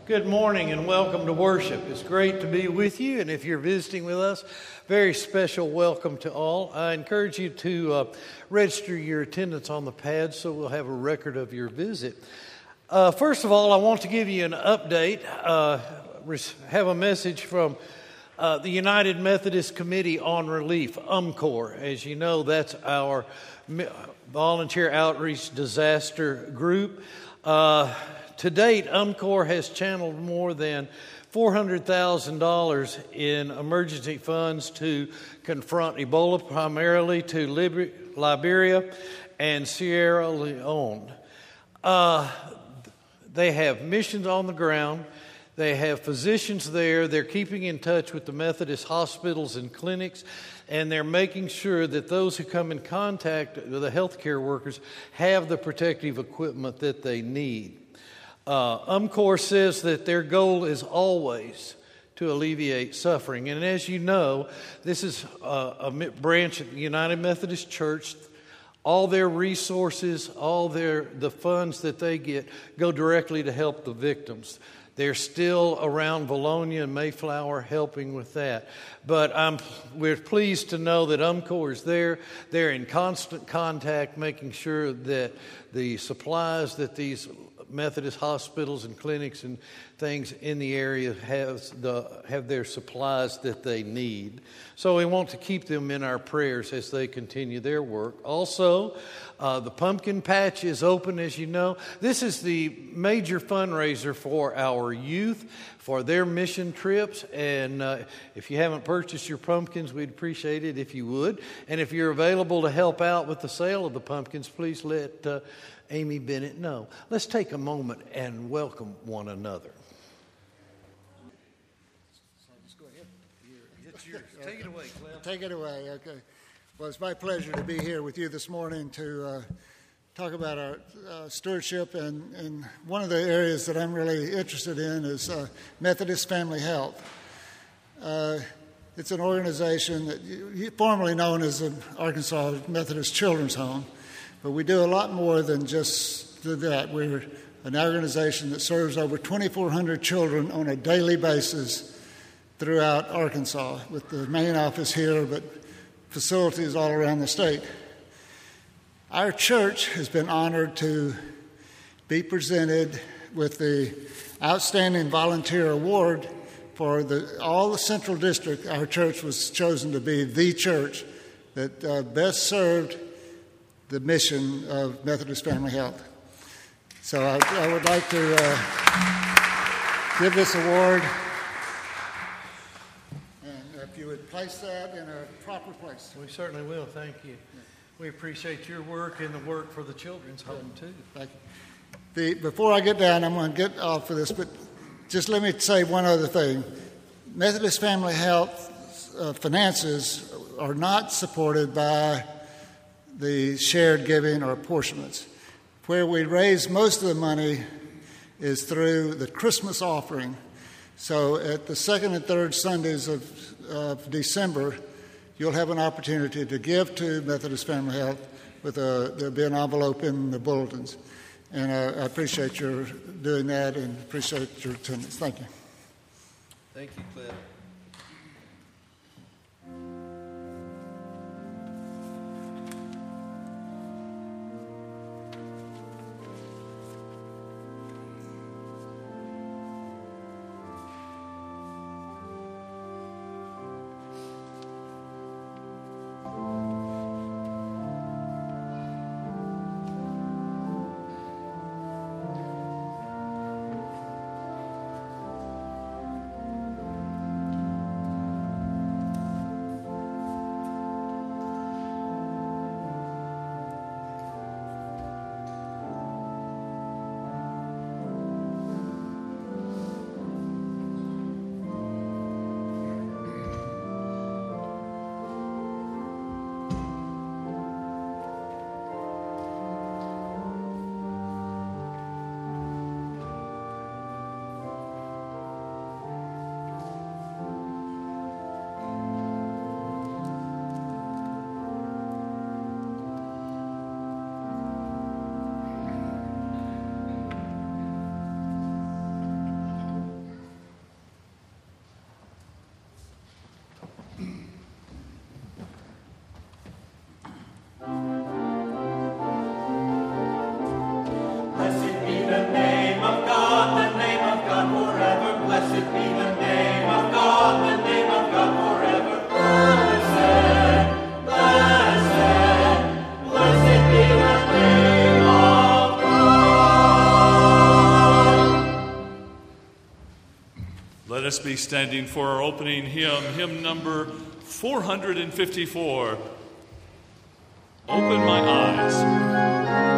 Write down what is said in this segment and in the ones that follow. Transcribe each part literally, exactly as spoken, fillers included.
Good morning and welcome to worship. It's great to be with you, and if you're visiting with us, very special welcome to all. I encourage you to uh, register your attendance on the pad so we'll have a record of your visit. Uh, first of all, I want to give you an update, uh, have a message from uh, the United Methodist Committee on Relief, UMCOR. As you know, that's our volunteer outreach disaster group. Uh, To date, UMCOR has channeled more than four hundred thousand dollars in emergency funds to confront Ebola, primarily to Liber- Liberia and Sierra Leone. Uh, they have missions on the ground. They have physicians there. They're keeping in touch with the Methodist hospitals and clinics, and they're making sure that those who come in contact with the healthcare workers have the protective equipment that they need. Uh, UMCOR says that their goal is always to alleviate suffering. And as you know, this is a, a branch of the United Methodist Church. All their resources, all their the funds that they get go directly to help the victims. They're still around Valonia and Mayflower helping with that. But I'm, we're pleased to know that UMCOR is there. They're in constant contact, making sure that the supplies that these Methodist hospitals and clinics and things in the area have the have their supplies that they need. So we want to keep them in our prayers as they continue their work. Also, uh, the pumpkin patch is open, as you know. This is the major fundraiser for our youth, for their mission trips. And uh, if you haven't purchased your pumpkins, we'd appreciate it if you would. And if you're available to help out with the sale of the pumpkins, please let uh, Amy Bennett know. Let's take a moment and welcome one another. Go ahead. It's yours. Take it away, Cliff. Take it away, okay. Well, it's my pleasure to be here with you this morning to uh, talk about our uh, stewardship, and, and one of the areas that I'm really interested in is uh, Methodist Family Health. Uh, it's an organization that you, formerly known as the Arkansas Methodist Children's Home, but we do a lot more than just do that. We're an organization that serves over twenty-four hundred children on a daily basis throughout Arkansas, with the main office here, but facilities all around the state. Our church has been honored to be presented with the Outstanding Volunteer Award for the, all the Central District. Our church was chosen to be the church that uh, best served the mission of Methodist Family Health. So I, I would like to uh, give this award, and if you would place that in a proper place. We certainly will. Thank you. We appreciate your work and the work for the Children's Home, too. Thank you. The, before I get down, I'm going to get off of this, but just let me say one other thing. Methodist Family Health uh, finances are not supported by the shared giving or apportionments. Where we raise most of the money is through the Christmas offering. So at the second and third Sundays of, of December, you'll have an opportunity to give to Methodist Family Health. With a, there'll be an envelope in the bulletins. And uh, I appreciate your doing that and appreciate your attendance. Thank you. Thank you, Cliff. Let us be standing for our opening hymn, hymn number four hundred fifty-four. Open my eyes.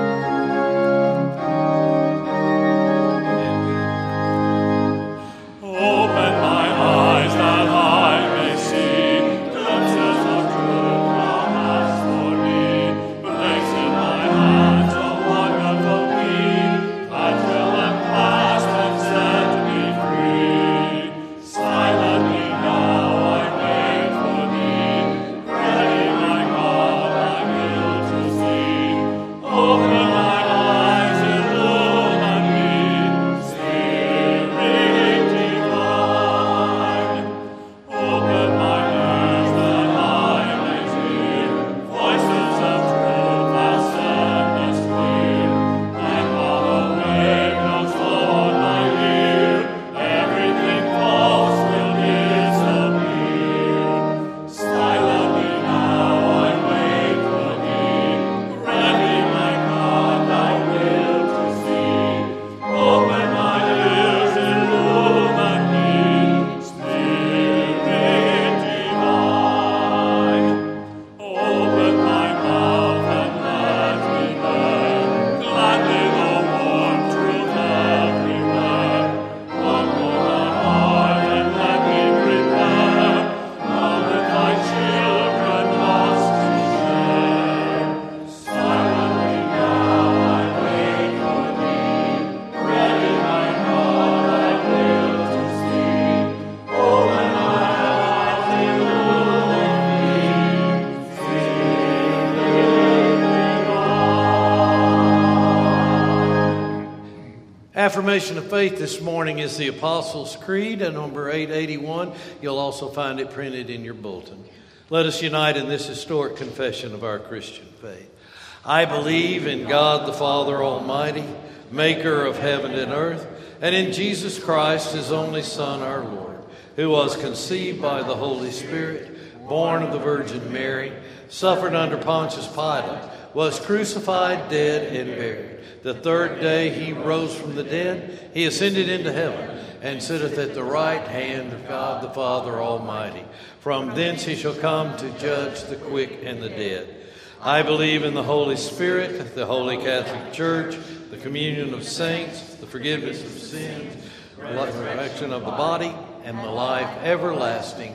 Affirmation of faith this morning is the Apostles' Creed, and number eight eighty-one. You'll also find it printed in your bulletin. Let us unite in this historic confession of our Christian faith. I believe in God the Father Almighty, maker of heaven and earth, and in Jesus Christ, his only Son, our Lord, who was conceived by the Holy Spirit, born of the Virgin Mary, suffered under Pontius Pilate, was crucified, dead, and buried. The third day he rose from the dead. He ascended into heaven and sitteth at the right hand of God the Father Almighty. From thence he shall come to judge the quick and the dead. I believe in the Holy Spirit, the Holy Catholic Church, the communion of saints, the forgiveness of sins, the resurrection of the body, and the life everlasting.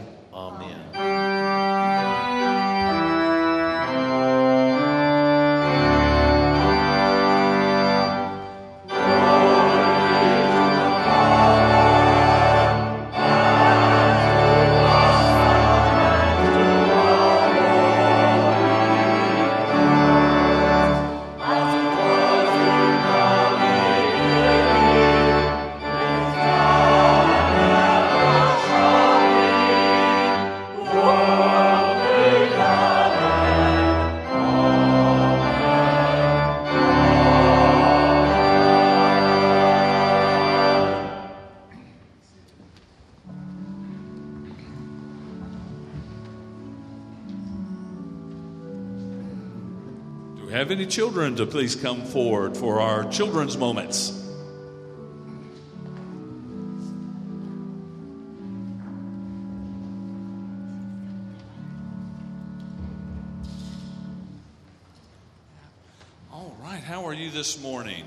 Amen. Have any children to please come forward for our children's moments? All right, how are you this morning?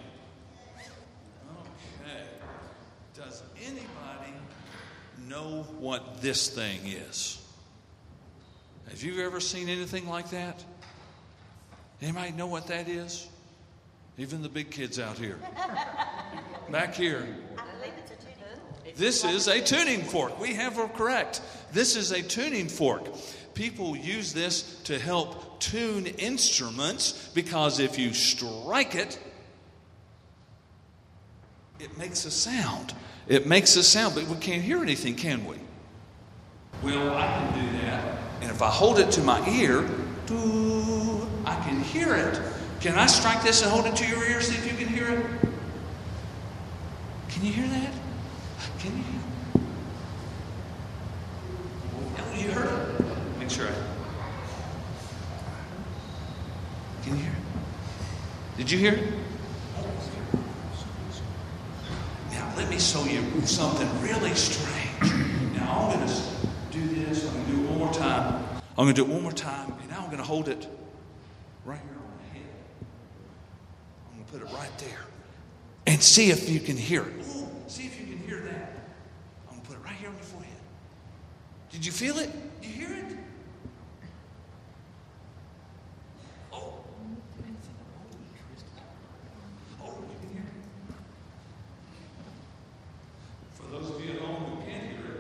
Okay. Does anybody know what this thing is? Have you ever seen anything like that? Anybody know what that is? Even the big kids out here. Back here. This is a tuning fork. We have her correct. This is a tuning fork. People use this to help tune instruments because if you strike it, it makes a sound. It makes a sound, but we can't hear anything, can we? Well, I can do that. And if I hold it to my ear, doo, I can hear it. Can I strike this and hold it to your ear, see if you can hear it? Can you hear that? Can you hear it? Oh, you heard it? Make sure I... Can you hear it? Did you hear it? Now, let me show you something really strange. Now I'm going to do this. I'm going to do it one more time. I'm going to do it one more time, and now I'm going to hold it right here on my head. I'm going to put it right there. And see if you can hear it. Ooh, see if you can hear that. I'm going to put it right here on your forehead. Did you feel it? Did you hear it? Oh. Oh, you can hear it. For those of you at home who can't hear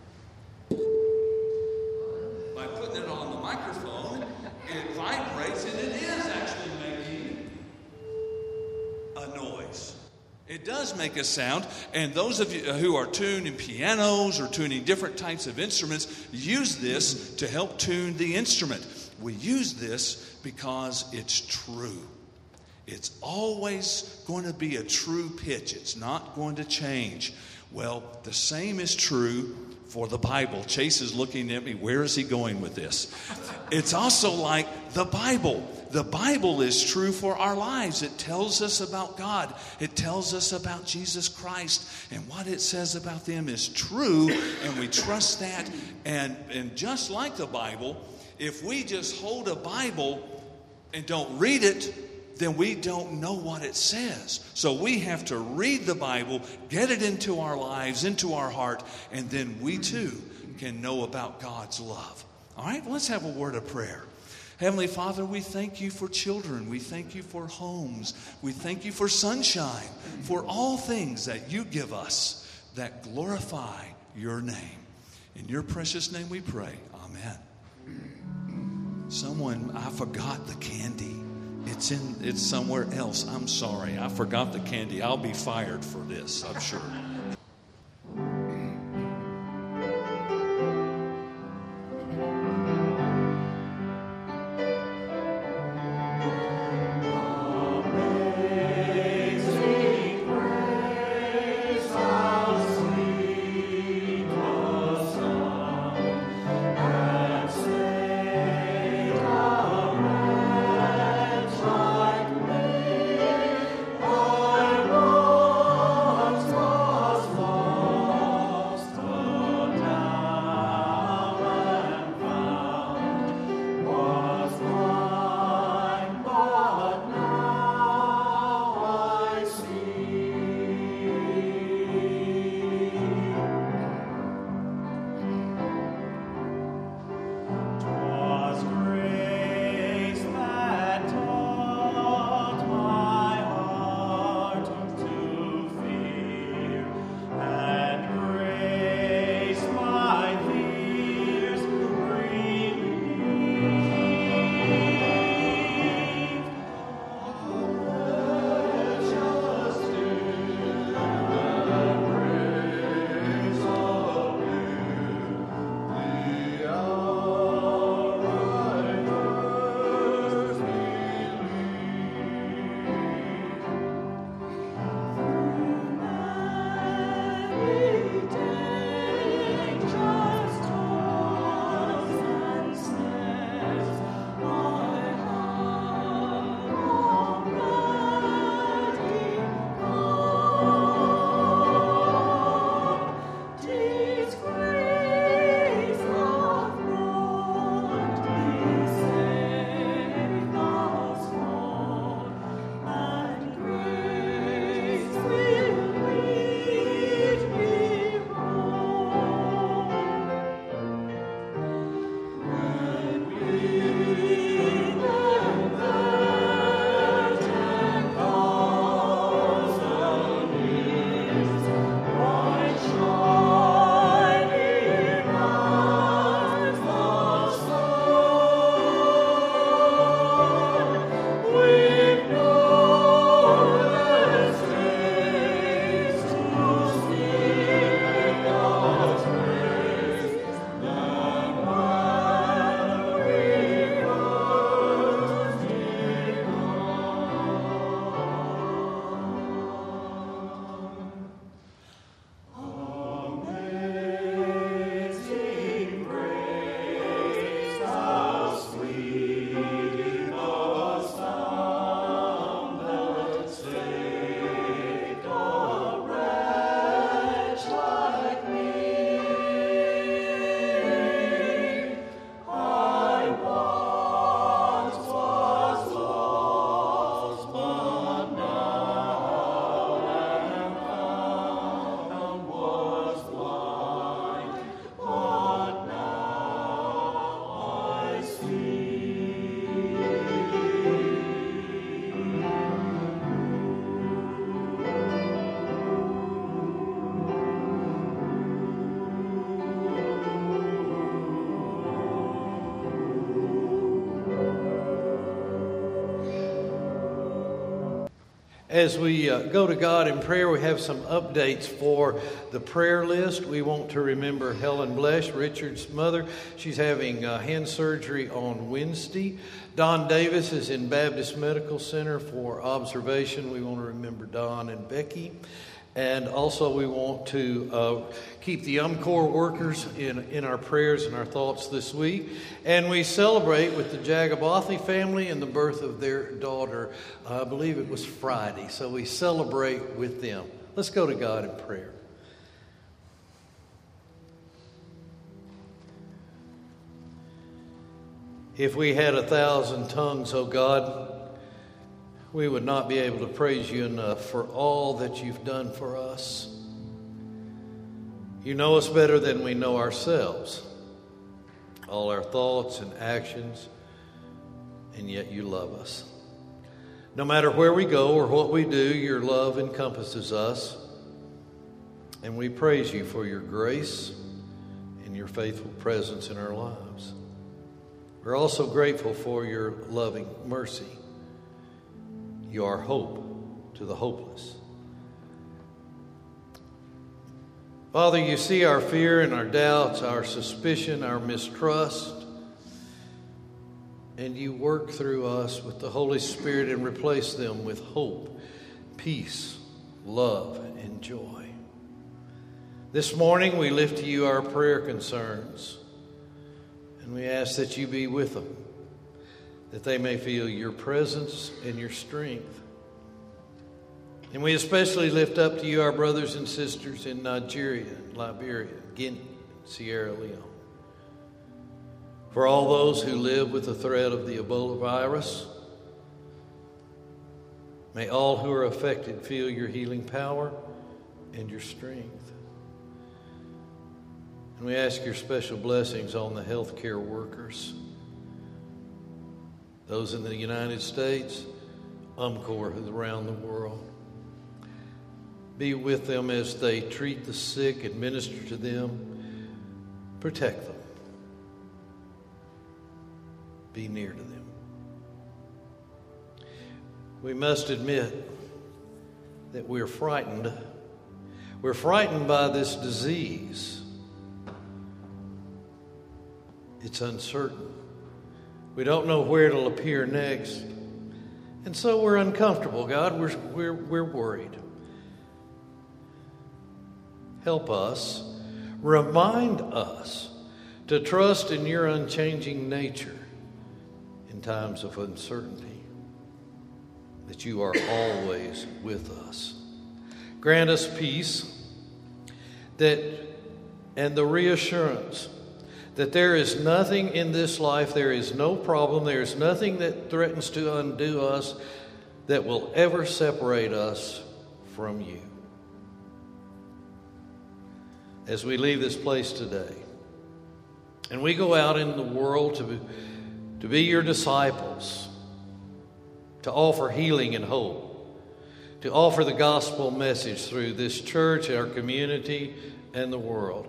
it, by putting it on the microphone, it vibrates and it is actually making a noise. It does make a sound, and those of you who are tuning pianos or tuning different types of instruments use this to help tune the instrument. We use this because it's true. It's always going to be a true pitch. It's not going to change. Well, the same is true for the Bible. Chase is looking at me. Where is he going with this? It's also like the Bible. The Bible is true for our lives. It tells us about God. It tells us about Jesus Christ. And what it says about them is true, and we trust that. And, and just like the Bible, if we just hold a Bible and don't read it, then we don't know what it says. So we have to read the Bible, get it into our lives, into our heart, and then we too can know about God's love. All right, let's have a word of prayer. Heavenly Father, we thank you for children. We thank you for homes. We thank you for sunshine, for all things that you give us that glorify your name. In your precious name we pray. Amen. Someone, I forgot the candy. It's in. It's somewhere else. I'm sorry. I forgot the candy. I'll be fired for this, I'm sure. Like me, I once was. As we uh, go to God in prayer, we have some updates for the prayer list. We want to remember Helen Blesh, Richard's mother. She's having uh, hand surgery on Wednesday. Don Davis is in Baptist Medical Center for observation. We want to remember Don and Becky. And also we want to uh, keep the UMCOR workers in, in our prayers and our thoughts this week. And we celebrate with the Jagabothi family and the birth of their daughter. Uh, I believe it was Friday. So we celebrate with them. Let's go to God in prayer. If we had a thousand tongues, O God, we would not be able to praise you enough for all that you've done for us. You know us better than we know ourselves, all our thoughts and actions, and yet you love us. No matter where we go or what we do, your love encompasses us, and we praise you for your grace and your faithful presence in our lives. We're also grateful for your loving mercy. You are hope to the hopeless. Father, you see our fear and our doubts, our suspicion, our mistrust, and you work through us with the Holy Spirit and replace them with hope, peace, love, and joy. This morning we lift to you our prayer concerns, and we ask that you be with them, that they may feel your presence and your strength. And we especially lift up to you our brothers and sisters in Nigeria, Liberia, Guinea, Sierra Leone. For all those who live with the threat of the Ebola virus, may all who are affected feel your healing power and your strength. And we ask your special blessings on the healthcare workers, those in the United States, UMCOR around the world. Be with them as they treat the sick, administer to them, protect them. Be near to them. We must admit that we're frightened. We're frightened by this disease. It's uncertain. We don't know where it'll appear next. And so we're uncomfortable, God. We're, we're, we're worried. Help us. Remind us to trust in your unchanging nature in times of uncertainty, that you are always with us. Grant us peace that and the reassurance that there is nothing in this life, there is no problem, there is nothing that threatens to undo us that will ever separate us from you. As we leave this place today, and we go out in the world to be, to be your disciples, to offer healing and hope, to offer the gospel message through this church, our community, and the world.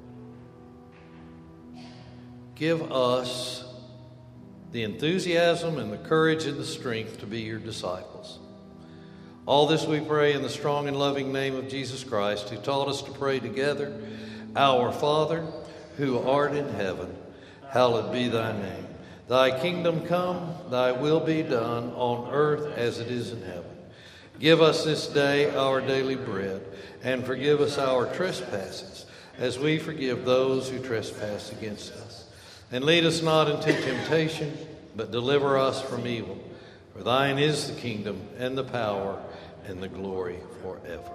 Give us the enthusiasm and the courage and the strength to be your disciples. All this we pray in the strong and loving name of Jesus Christ, who taught us to pray together. Our Father, who art in heaven, hallowed be thy name. Thy kingdom come, thy will be done on earth as it is in heaven. Give us this day our daily bread, and forgive us our trespasses, as we forgive those who trespass against us. And lead us not into temptation, but deliver us from evil. For thine is the kingdom, and the power, and the glory forever.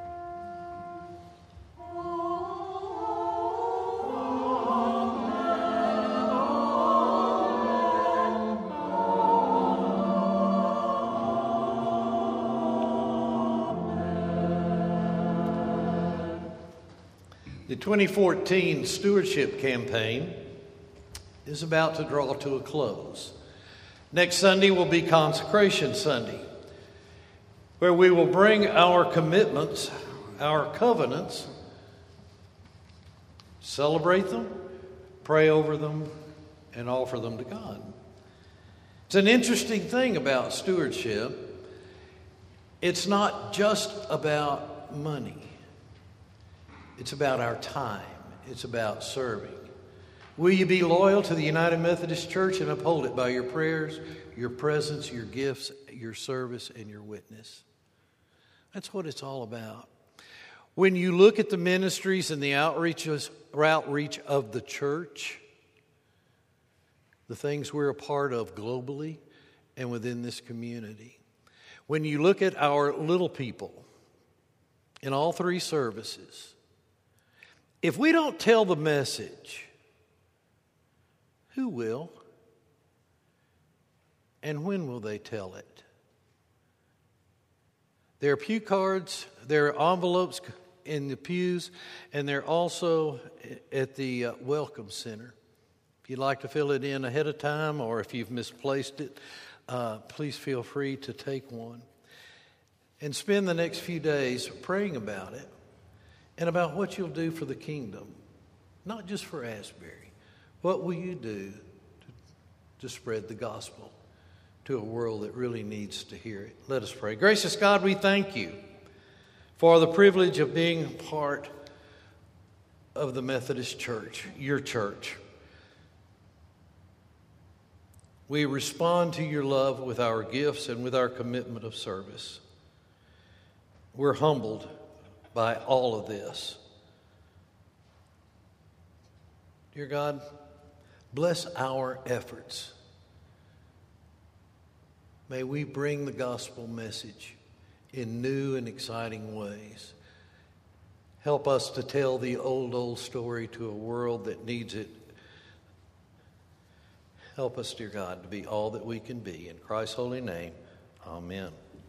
The twenty fourteen stewardship campaign is about to draw to a close. Next Sunday will be Consecration Sunday, where we will bring our commitments, our covenants, celebrate them, pray over them, and offer them to God. It's an interesting thing about stewardship It's not just about money. It's about our time. It's about serving. Will you be loyal to the United Methodist Church and uphold it by your prayers, your presence, your gifts, your service, and your witness? That's what it's all about. When you look at the ministries and the outreaches, outreach of the church, the things we're a part of globally and within this community, when you look at our little people in all three services, if we don't tell the message, who will? And when will they tell it? There are pew cards, there are envelopes in the pews, and they're also at the uh, Welcome Center. If you'd like to fill it in ahead of time, or if you've misplaced it, uh, please feel free to take one. And spend the next few days praying about it and about what you'll do for the kingdom, not just for Asbury. What will you do to, to spread the gospel to a world that really needs to hear it? Let us pray. Gracious God, we thank you for the privilege of being part of the Methodist Church, your church. We respond to your love with our gifts and with our commitment of service. We're humbled by all of this. Dear God, bless our efforts. May we bring the gospel message in new and exciting ways. Help us to tell the old, old story to a world that needs it. Help us, dear God, to be all that we can be. In Christ's holy name, amen.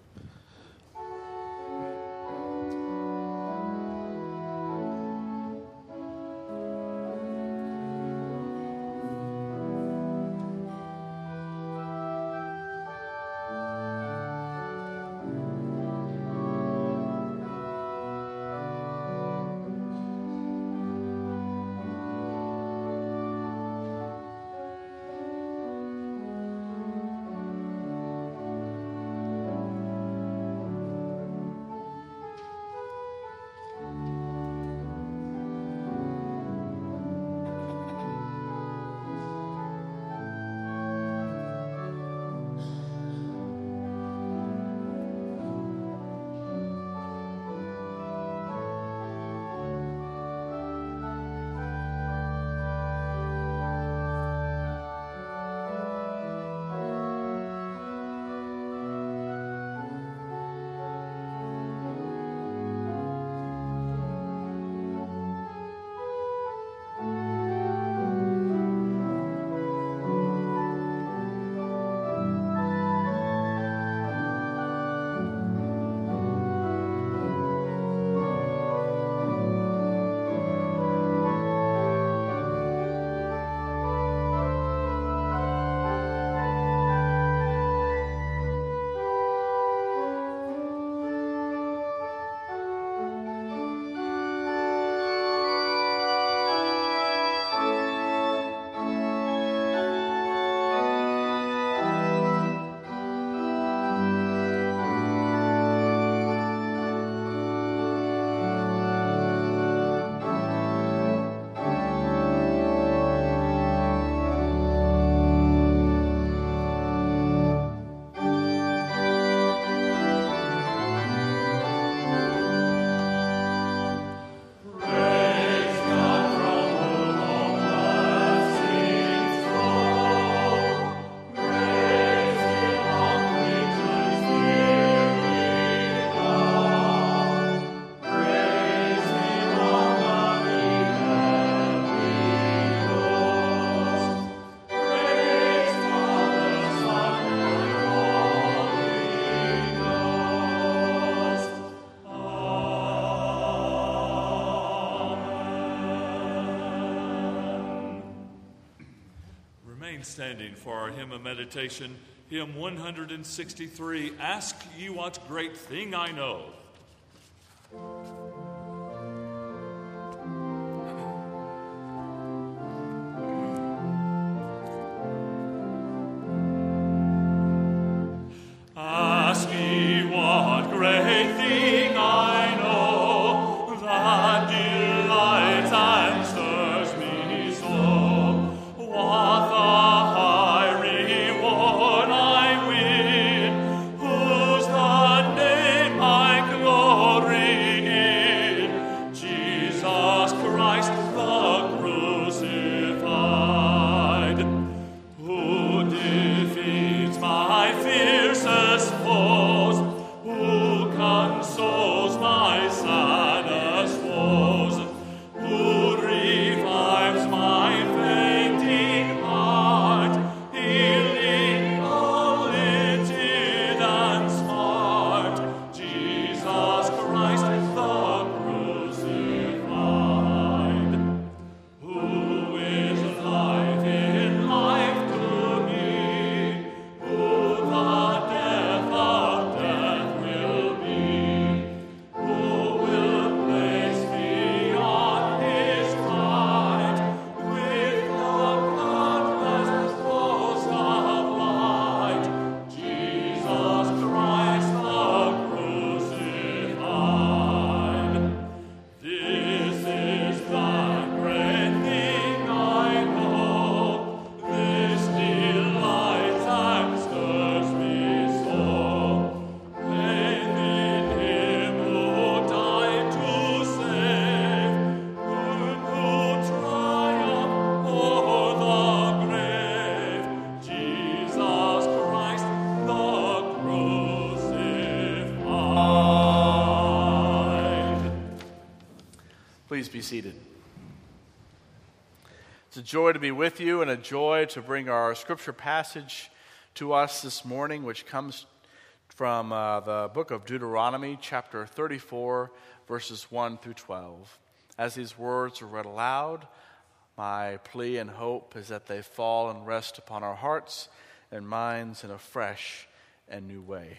Standing for our hymn of meditation, hymn one hundred sixty-three, Ask Ye What Great Thing I Know. Ask ye what great Christ the crucified, who defeats my fiercest foes, who consoles my saddest woes, who revives my fainting heart, healing all lifted and smart, Jesus Christ the crucified, who is life in life to me, who the death of death will be, who will place me on his right, with the bloodless close of light, Jesus Christ the crucified. This is the great thing I know, this delights and stirs me so, faith in him who died to save, who triumphed o'er the grave, Jesus Christ the crucified. Please be seated. It's a joy to be with you and a joy to bring our scripture passage to us this morning, which comes from uh, the book of Deuteronomy, chapter thirty-four, verses one through twelve. As these words are read aloud, my plea and hope is that they fall and rest upon our hearts and minds in a fresh and new way.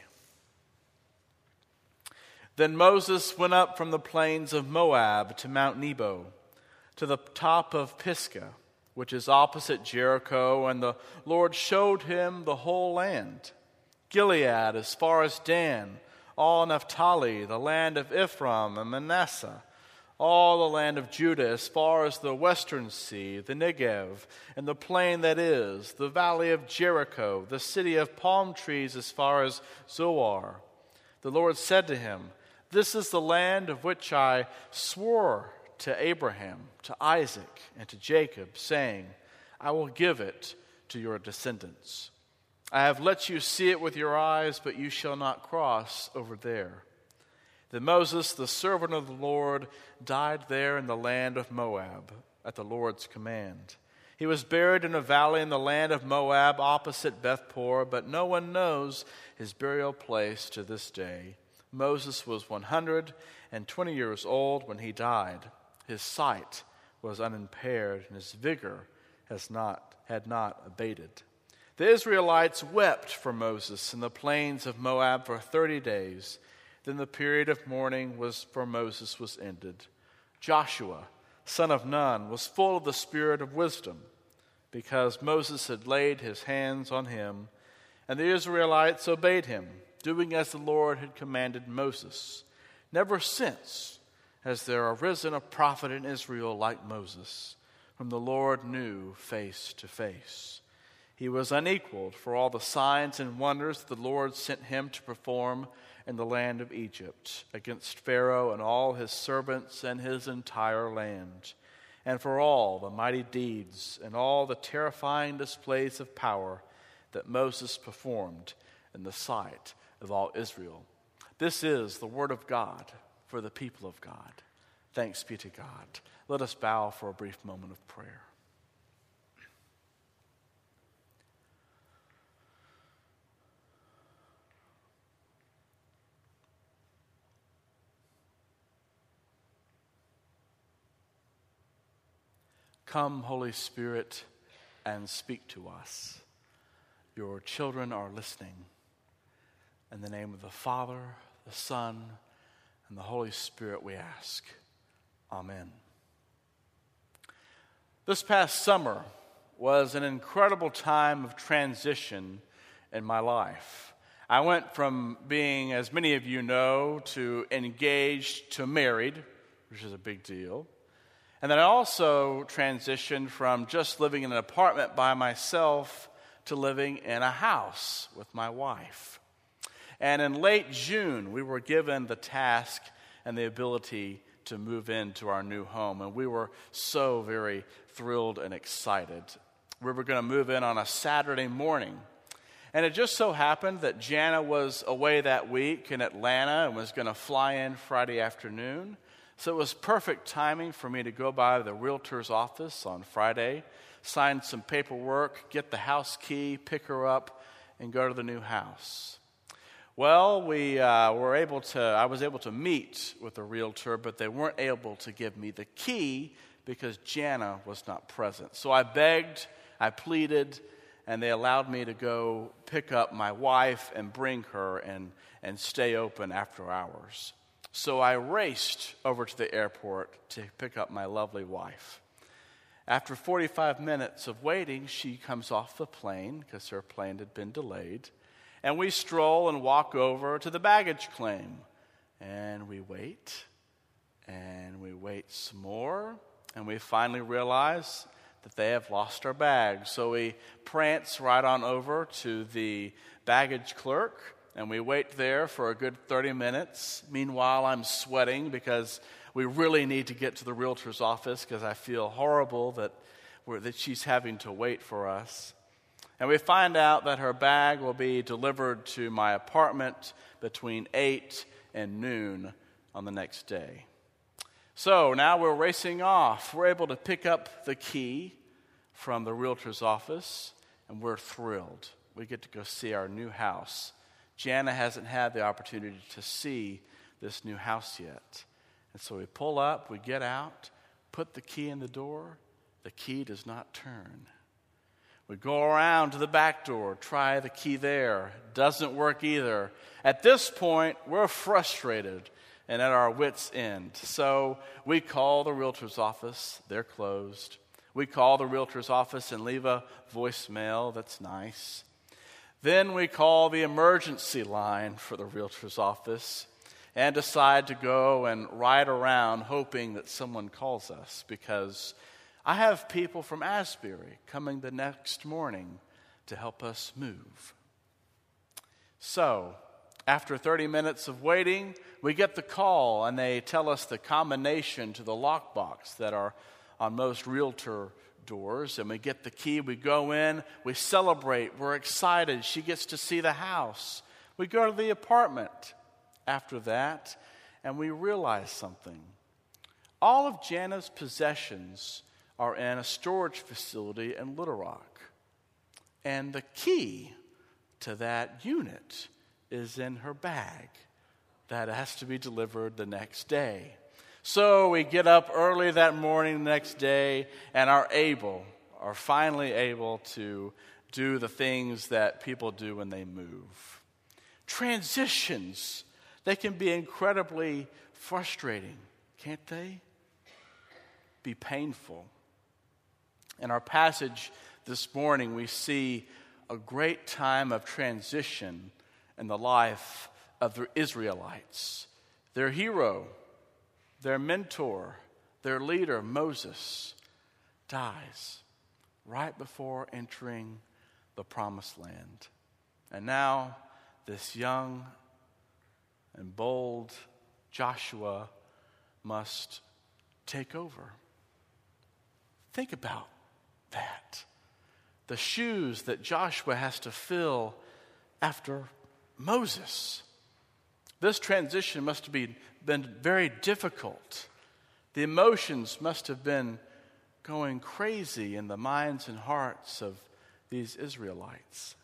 Then Moses went up from the plains of Moab to Mount Nebo, to the top of Pisgah, which is opposite Jericho, and the Lord showed him the whole land, Gilead as far as Dan, all Naphtali, the land of Ephraim and Manasseh, all the land of Judah as far as the western sea, the Negev, and the plain that is, the valley of Jericho, the city of palm trees as far as Zoar. The Lord said to him, "This is the land of which I swore to Abraham, to Isaac, and to Jacob, saying, I will give it to your descendants. I have let you see it with your eyes, but you shall not cross over there." Then Moses, the servant of the Lord, died there in the land of Moab at the Lord's command. He was buried in a valley in the land of Moab opposite Beth-peor, but no one knows his burial place to this day. Moses was one hundred twenty years old when he died. His sight was unimpaired, and his vigor has not, had not abated. The Israelites wept for Moses in the plains of Moab for thirty days. Then the period of mourning was for Moses was ended. Joshua, son of Nun, was full of the spirit of wisdom, because Moses had laid his hands on him, and the Israelites obeyed him, doing as the Lord had commanded Moses. Never since has there arisen a prophet in Israel like Moses, whom the Lord knew face to face. He was unequaled for all the signs and wonders that the Lord sent him to perform in the land of Egypt, against Pharaoh and all his servants and his entire land, and for all the mighty deeds and all the terrifying displays of power that Moses performed in the sight of all Israel. This is the word of God for the people of God. Thanks be to God. Let us bow for a brief moment of prayer. Come, Holy Spirit, and speak to us. Your children are listening. In the name of the Father, the Son, and the Holy Spirit we ask. Amen. This past summer was an incredible time of transition in my life. I went from being, as many of you know, to engaged to married, which is a big deal. And then I also transitioned from just living in an apartment by myself to living in a house with my wife. And in late June, we were given the task and the ability to move into our new home. And we were so very thrilled and excited. We were going to move in on a Saturday morning. And it just so happened that Jana was away that week in Atlanta and was going to fly in Friday afternoon. So it was perfect timing for me to go by the realtor's office on Friday, sign some paperwork, get the house key, pick her up, and go to the new house. Well, we uh, were able to, I was able to meet with the realtor, but they weren't able to give me the key because Jana was not present. So I begged, I pleaded, and they allowed me to go pick up my wife and bring her and, and stay open after hours. So I raced over to the airport to pick up my lovely wife. After forty-five minutes of waiting, she comes off the plane because her plane had been delayed. And we stroll and walk over to the baggage claim. And we wait, and we wait some more, and we finally realize that they have lost our bags. So we prance right on over to the baggage clerk, and we wait there for a good thirty minutes. Meanwhile, I'm sweating because we really need to get to the realtor's office because I feel horrible that, we're, that she's having to wait for us. And we find out that her bag will be delivered to my apartment between eight and noon on the next day. So now we're racing off. We're able to pick up the key from the realtor's office, and we're thrilled. We get to go see our new house. Jana hasn't had the opportunity to see this new house yet. And so we pull up, we get out, put the key in the door. The key does not turn. We go around to the back door, try the key there. Doesn't work either. At this point, we're frustrated and at our wits' end. So we call the realtor's office. They're closed. We call the realtor's office and leave a voicemail. That's nice. Then we call the emergency line for the realtor's office and decide to go and ride around hoping that someone calls us because I have people from Asbury coming the next morning to help us move. So, after thirty minutes of waiting, we get the call and they tell us the combination to the lockbox that are on most realtor doors. And we get the key, we go in, we celebrate, we're excited. She gets to see the house. We go to the apartment after that and we realize something. All of Jana's possessions are in a storage facility in Little Rock. And the key to that unit is in her bag. That has to be delivered the next day. So we get up early that morning the next day and are able, are finally able to do the things that people do when they move. Transitions, they can be incredibly frustrating, can't they? Be painful. In our passage this morning, we see a great time of transition in the life of the Israelites. Their hero, their mentor, their leader, Moses, dies right before entering the promised land. And now this young and bold Joshua must take over. Think about that. The shoes that Joshua has to fill after Moses. This transition must have been, been very difficult. The emotions must have been going crazy in the minds and hearts of these Israelites.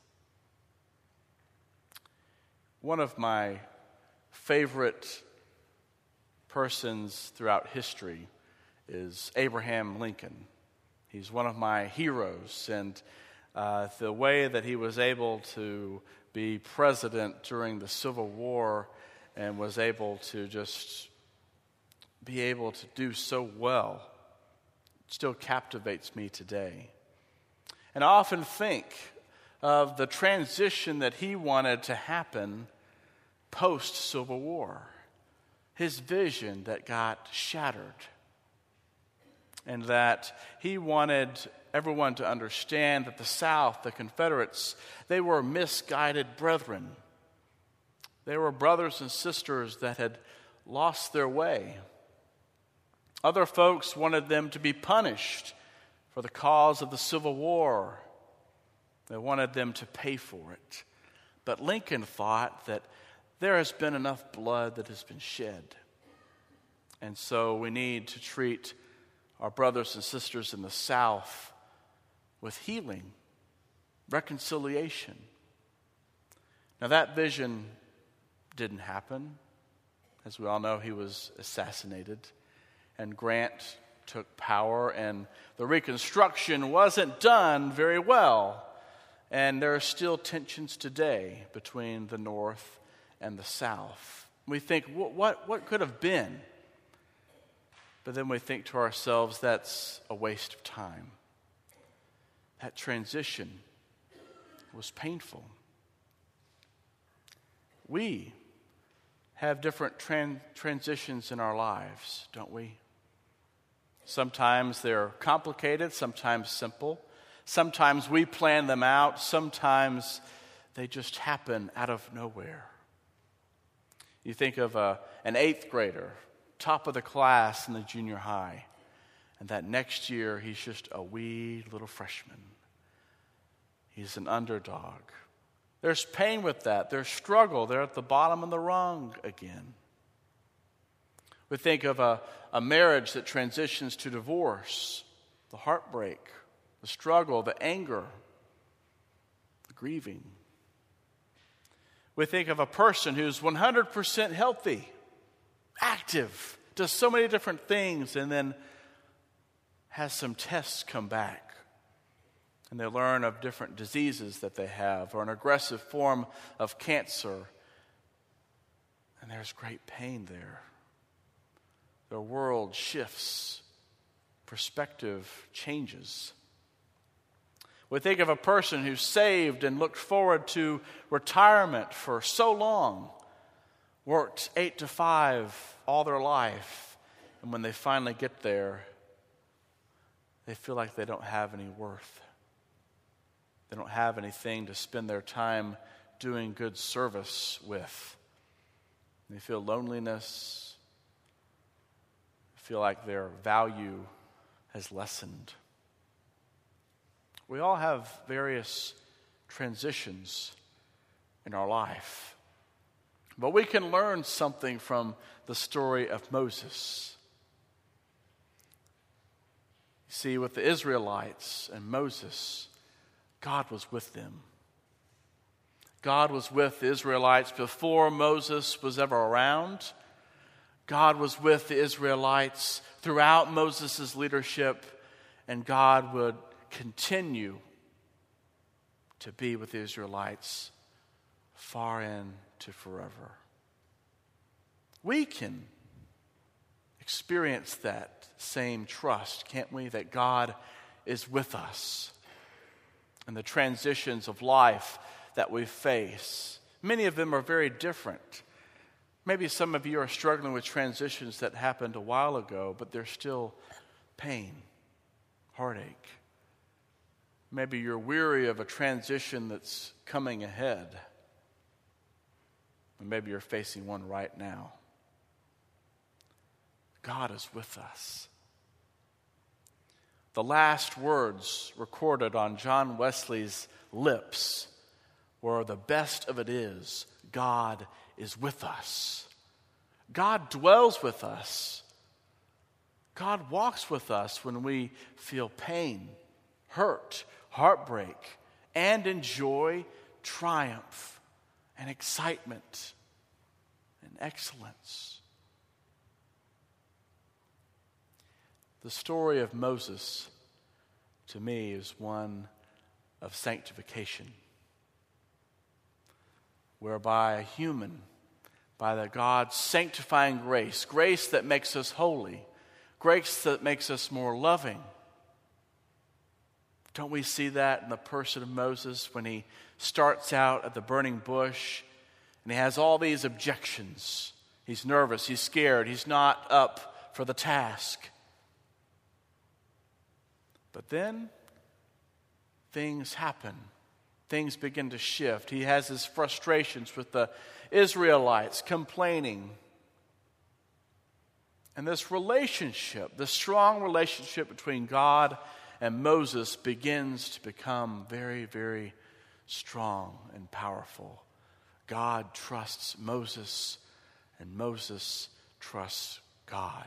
One of my favorite persons throughout history is Abraham Lincoln. He's one of my heroes, and uh, the way that he was able to be president during the Civil War and was able to just be able to do so well still captivates me today. And I often think of the transition that he wanted to happen post-Civil War, his vision that got shattered. And that he wanted everyone to understand that the South, the Confederates, they were misguided brethren. They were brothers and sisters that had lost their way. Other folks wanted them to be punished for the cause of the Civil War. They wanted them to pay for it. But Lincoln thought that there has been enough blood that has been shed. And so we need to treat our brothers and sisters in the South with healing, reconciliation. Now that vision didn't happen. As we all know, he was assassinated, and Grant took power, and the Reconstruction wasn't done very well. And there are still tensions today between the North and the South. We think, what, what, what could have been? But then we think to ourselves, that's a waste of time. That transition was painful. We have different tran- transitions in our lives, don't we? Sometimes they're complicated, sometimes simple. Sometimes we plan them out, sometimes they just happen out of nowhere. You think of a, an eighth grader, top of the class in the junior high, and that next year he's just a wee little freshman. He's an underdog. There's pain with that. There's struggle. They're at the bottom of the rung again. We think of a, a marriage that transitions to divorce, the heartbreak, the struggle, the anger, the grieving. We think of a person who's one hundred percent healthy, active, does so many different things, and then has some tests come back. And they learn of different diseases that they have, or an aggressive form of cancer. And there's great pain there. Their world shifts. Perspective changes. We think of a person who's saved and looked forward to retirement for so long, worked eight to five all their life, and when they finally get there, they feel like they don't have any worth. They don't have anything to spend their time doing good service with. They feel loneliness. They feel like their value has lessened. We all have various transitions in our life. But we can learn something from the story of Moses. You see, with the Israelites and Moses, God was with them. God was with the Israelites before Moses was ever around. God was with the Israelites throughout Moses' leadership, and God would continue to be with the Israelites far into forever. We can experience that same trust, can't we? That God is with us in the transitions of life that we face. Many of them are very different. Maybe some of you are struggling with transitions that happened a while ago, but there's still pain, heartache. Maybe you're weary of a transition that's coming ahead. And maybe you're facing one right now. God is with us. The last words recorded on John Wesley's lips were, "The best of it is, God is with us." God dwells with us. God walks with us when we feel pain, hurt, heartbreak, and enjoy triumph and excitement and excellence. The story of Moses, to me, is one of sanctification, whereby a human, by the God's sanctifying grace, grace that makes us holy, grace that makes us more loving. Don't we see that in the person of Moses when he starts out at the burning bush and he has all these objections? He's nervous, he's scared, he's not up for the task. But then things happen. Things begin to shift. He has his frustrations with the Israelites complaining. And this relationship, this strong relationship between God and Moses begins to become very, very strong and powerful. God trusts Moses, and Moses trusts God.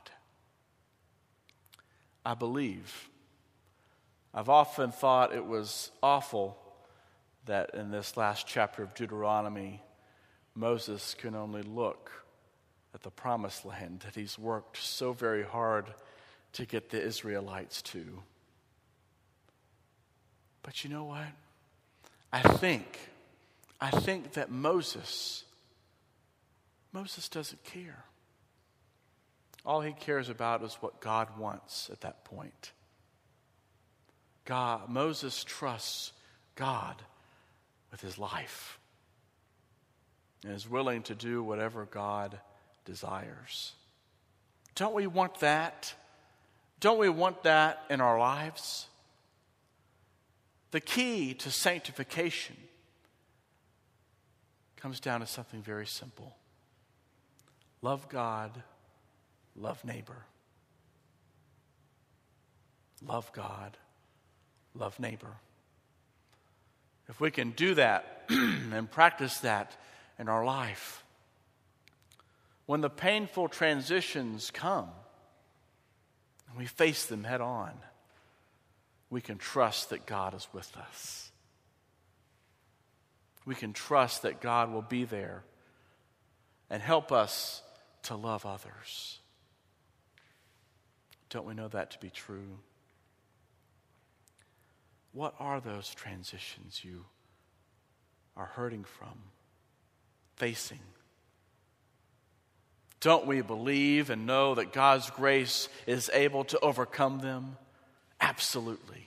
I believe. I've often thought it was awful that in this last chapter of Deuteronomy, Moses can only look at the promised land that he's worked so very hard to get the Israelites to. But you know what? I think, I think that Moses, Moses doesn't care. All he cares about is what God wants at that point. God, Moses trusts God with his life and is willing to do whatever God desires. Don't we want that? Don't we want that in our lives? The key to sanctification comes down to something very simple. Love God, love neighbor. Love God, love neighbor. If we can do that and practice that in our life, when the painful transitions come and we face them head on, we can trust that God is with us. We can trust that God will be there and help us to love others. Don't we know that to be true? What are those transitions you are hurting from, facing? Don't we believe and know that God's grace is able to overcome them? Absolutely.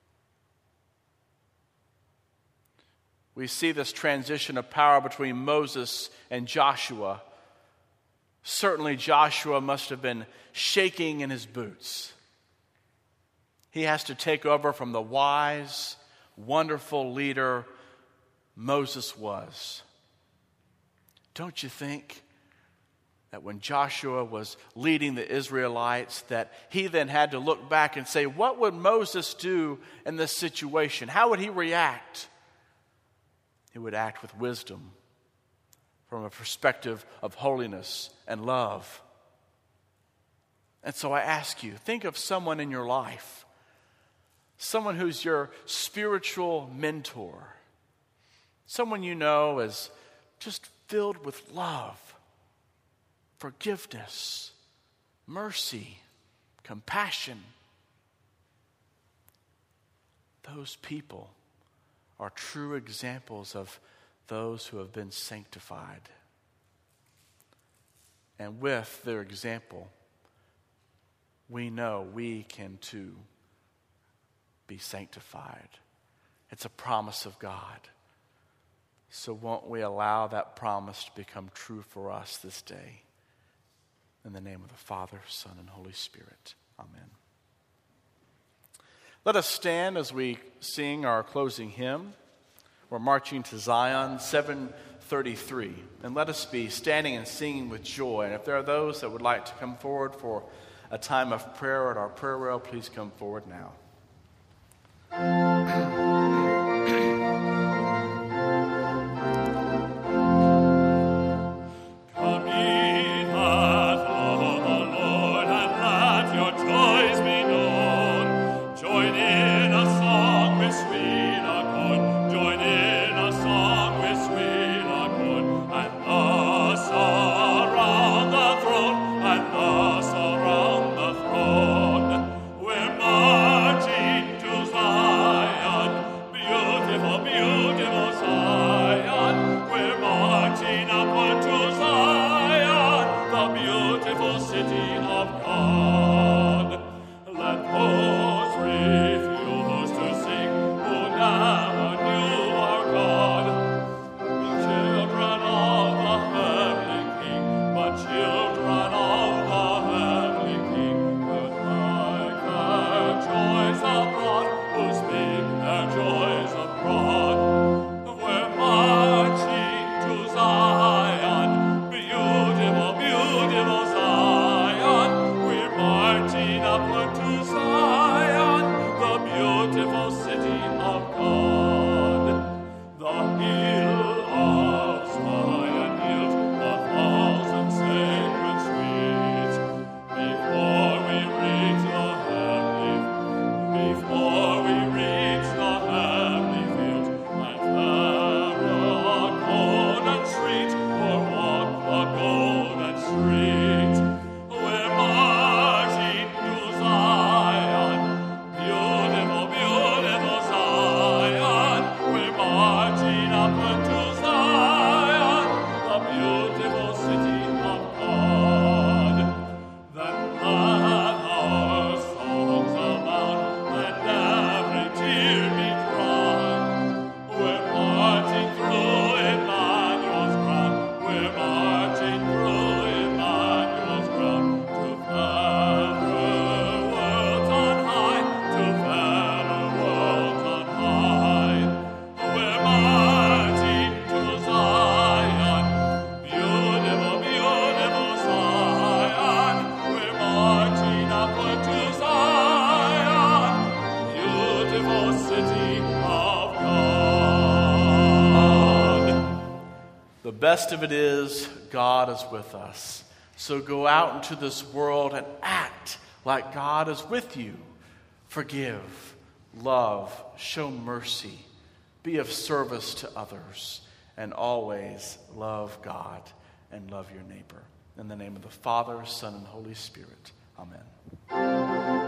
We see this transition of power between Moses and Joshua. Certainly Joshua must have been shaking in his boots. He has to take over from the wise, wonderful leader Moses was. Don't you think that when Joshua was leading the Israelites, that he then had to look back and say, what would Moses do in this situation? How would he react? He would act with wisdom from a perspective of holiness and love. And so I ask you, think of someone in your life, someone who's your spiritual mentor, someone you know is just filled with love, forgiveness, mercy, compassion. Those people are true examples of those who have been sanctified. And with their example, we know we can too be sanctified. It's a promise of God. So won't we allow that promise to become true for us this day? In the name of the Father, Son, and Holy Spirit. Amen. Let us stand as we sing our closing hymn. We're marching to Zion, seven thirty-three. And let us be standing and singing with joy. And if there are those that would like to come forward for a time of prayer at our prayer rail, please come forward now. Around the throne, we're marching to Zion. best of it is, God is with us. So go out into this world and act like God is with you. Forgive, love, show mercy, be of service to others, and always love God and love your neighbor. In the name of the Father, Son, and Holy Spirit. Amen.